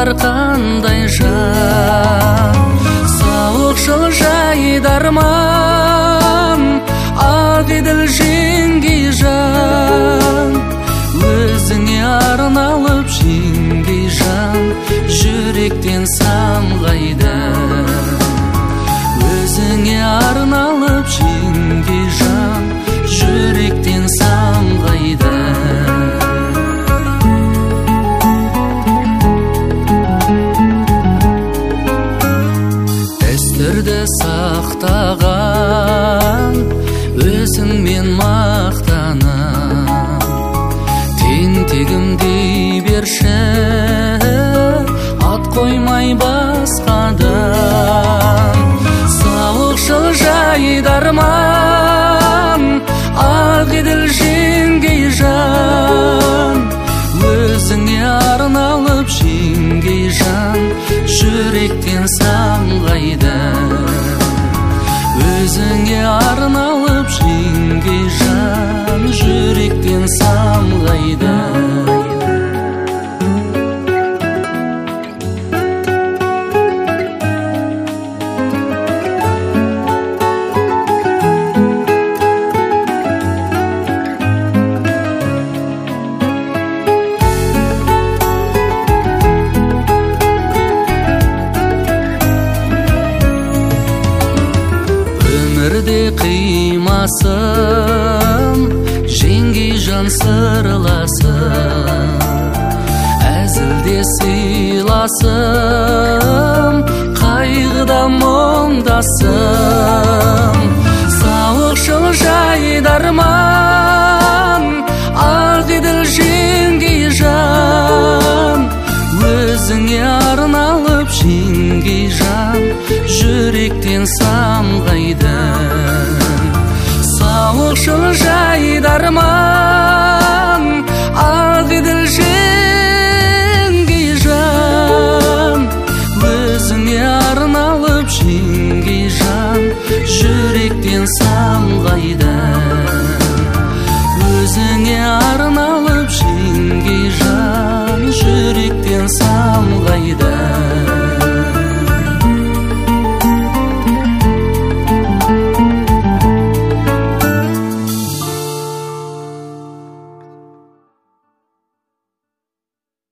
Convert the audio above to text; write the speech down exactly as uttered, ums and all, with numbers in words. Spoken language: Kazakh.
бар қандай жан, сауықшыл жайдарман, Ақеділ жеңгей жан, өзіңе арналып жеңгей жан, жүректен самғайды. Өзіңе арналып жеңгей жан, жүректен самғайды. Дәстүрді сақтаған, өзіңмен мақтанып, тентегімдей берші, ат қоймай басқадан. Сауықшыл жайдарман, Ақеділ жеңгей жан, өзіңе арналып жеңгей жан, жүректен самғайды. Өзіңе арналып жеңгей жан, жүректен самғайды. Өмірде қимасым, жеңгей жан сырласым, әзілде сыйласым, қайғыда мұңдасым. Сауықшыл жайдарман, Ақеділ жеңгей жан, өзіңе арналып жеңгей жан, жүректен самғайды. Сауықшыл жайдарман,